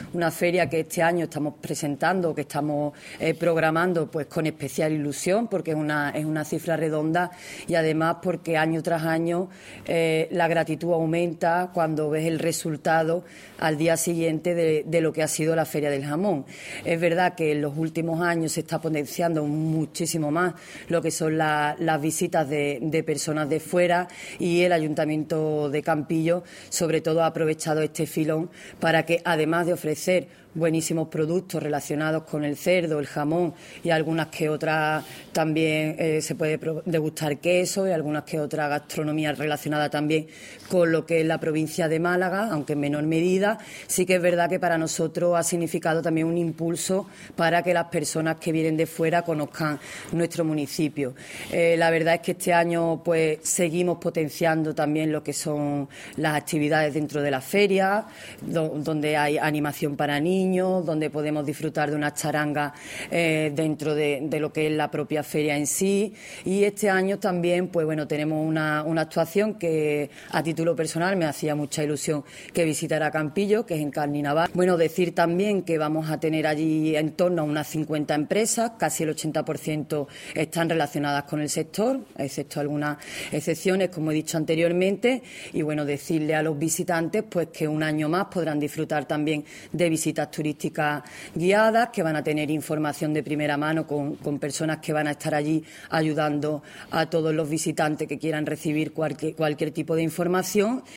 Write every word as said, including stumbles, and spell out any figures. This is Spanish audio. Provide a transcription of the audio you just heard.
una feria que este año estamos presentando, que estamos eh, programando pues con especial ilusión, porque es una, es una cifra redonda y además porque año tras año eh, la gratitud aumenta cuando ves el resultado al día siguiente de, de lo que ha sido la Feria del Jamón. Es verdad que en los últimos años se está potenciando muchísimo más lo que son la, las visitas de, de personas de fuera, y el Ayuntamiento de Campillo sobre todo ha aprovechado este filón para que, además de ofrecer buenísimos productos relacionados con el cerdo, el jamón y algunas que otras también eh, se puede degustar queso y algunas que otra gastronomía relacionada también con lo que es la provincia de Málaga, aunque en menor medida. Sí que es verdad que para nosotros ha significado también un impulso para que las personas que vienen de fuera conozcan nuestro municipio. Eh, la verdad es que este año pues seguimos potenciando también lo que son las actividades dentro de la feria, do, donde hay animación para niños, donde podemos disfrutar de una charanga eh, dentro de, de lo que es la propia feria en sí. Y este año también, pues bueno, tenemos una, una actuación que a título personal me hacía mucha ilusión que visitara Campillo, que es en Carninaval. Bueno, decir también que vamos a tener allí en torno a unas cincuenta empresas, casi el ochenta por ciento están relacionadas con el sector, excepto algunas excepciones, como he dicho anteriormente. Y bueno, decirle a los visitantes pues que un año más podrán disfrutar también de visitas turísticas guiadas, que van a tener información de primera mano con, con personas que van a estar allí ayudando a todos los visitantes que quieran recibir cualquier, cualquier tipo de información.